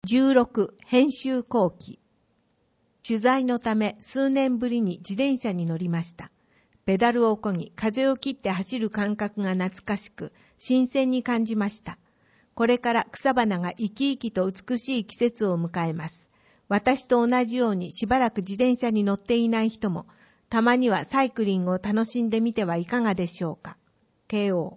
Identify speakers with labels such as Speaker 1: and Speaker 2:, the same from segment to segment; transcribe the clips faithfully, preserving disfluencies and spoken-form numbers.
Speaker 1: じゅうろく編集後期。取材のため数年ぶりに自転車に乗りました。ペダルを漕ぎ、風を切って走る感覚が懐かしく、新鮮に感じました。これから草花が生き生きと美しい季節を迎えます。私と同じようにしばらく自転車に乗っていない人も、たまにはサイクリングを楽しんでみてはいかがでしょうか。ケーオー。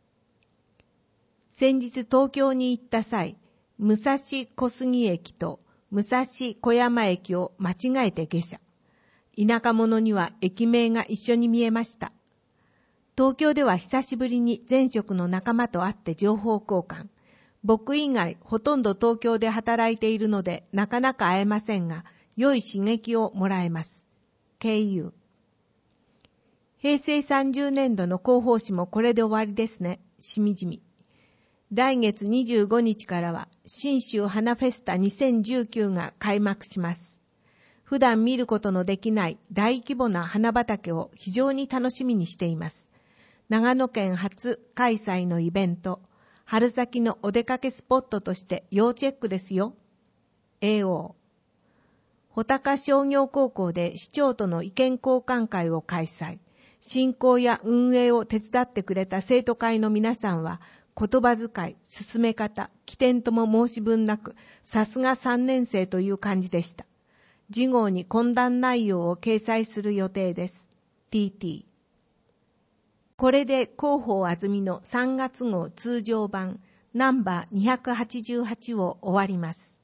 Speaker 1: 先日東京に行った際、武蔵小杉駅と武蔵小山駅を間違えて下車。田舎者には駅名が一緒に見えました。東京では久しぶりに前職の仲間と会って情報交換。僕以外ほとんど東京で働いているのでなかなか会えませんが、良い刺激をもらえます。ケーユー。平成さんじゅうねんどの広報誌もこれで終わりですね。しみじみ。来月にじゅうごにちからは信州花フェスタにせんじゅうきゅうが開幕します。普段見ることのできない大規模な花畑を非常に楽しみにしています。長野県初開催のイベント、春先のお出かけスポットとして要チェックですよ。エーオー。穂高商業高校で市長との意見交換会を開催。進行や運営を手伝ってくれた生徒会の皆さんは、言葉遣い、進め方、起点とも申し分なく、さすがさんねん生という感じでした。次号に懇談内容を掲載する予定です。ティーティー。これで広報あずみのさんがつ号通常版ナンバーにひゃくはちじゅうはちを終わります。